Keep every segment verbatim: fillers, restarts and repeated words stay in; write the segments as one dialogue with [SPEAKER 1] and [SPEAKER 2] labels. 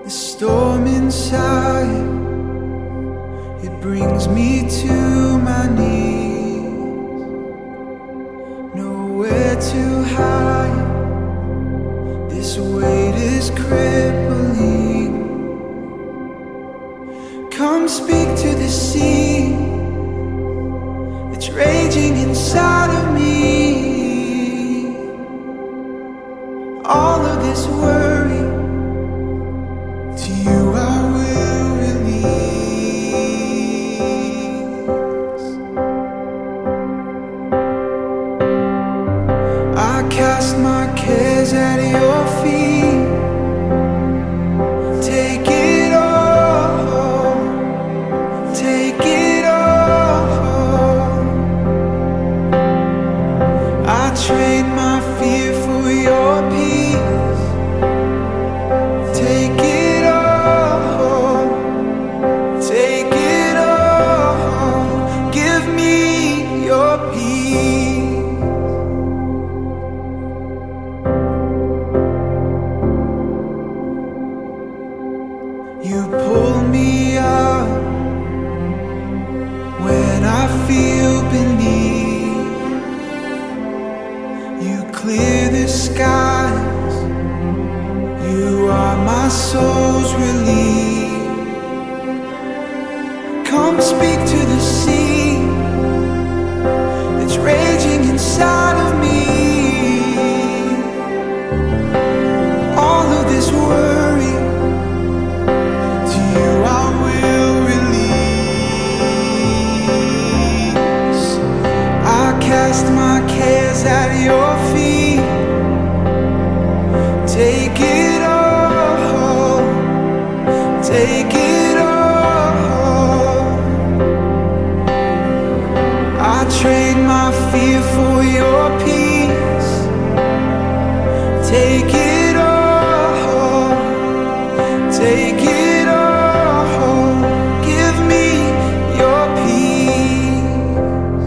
[SPEAKER 1] The storm inside, it brings me to my knees. Nowhere to hide, this weight is crippling. Come speak to the sea that's raging inside of me. All of this worry, to you I will release. I cast my cares at your feet. Take it all, take it all. I trade my fear for your peace. Take it all, take it all. Give me your peace. You pull me up when I feel beneath. You clear the skies. You are my soul's relief. Come speak to the sea that's raging inside of me. All of this worry, to you I will release. I cast my cares at your feet. Take it all, take it all. I trade my fear for your peace. Take it all, take it all. Give me your peace.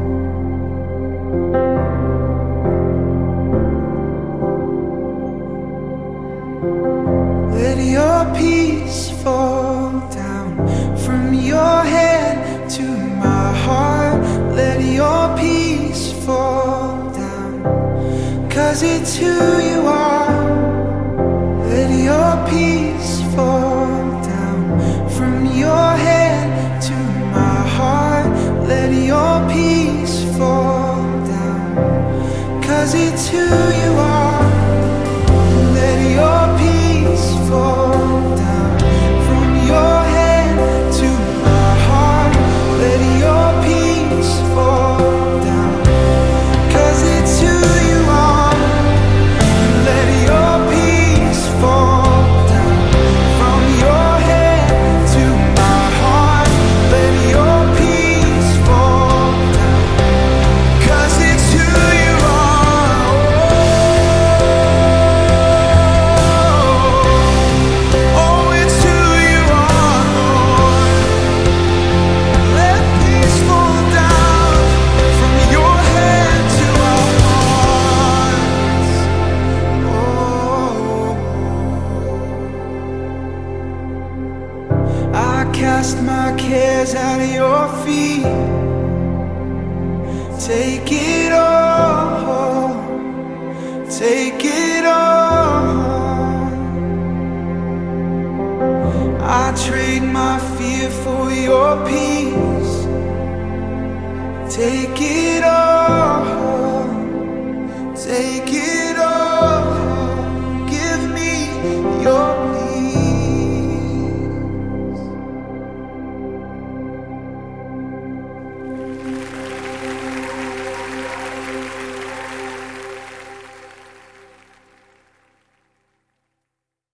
[SPEAKER 1] Let your peace fall down from your head to my heart. Let your peace fall down, 'cause it's who you are. Let your peace fall down from your head to my heart. Let your peace fall down, 'cause it's who you are. Let your peace fall down from your head to my heart. Let your peace fall down, 'cause it's who you are. Let your peace fall down from your head to my heart. Let your peace fall down, 'cause it's who you are. Oh, it's who you are, Lord. Let peace fall down from your head to our hearts. Oh, I cast my cares at your feet. Take it all, take it all. I trade my fear for your peace. Take it all, take it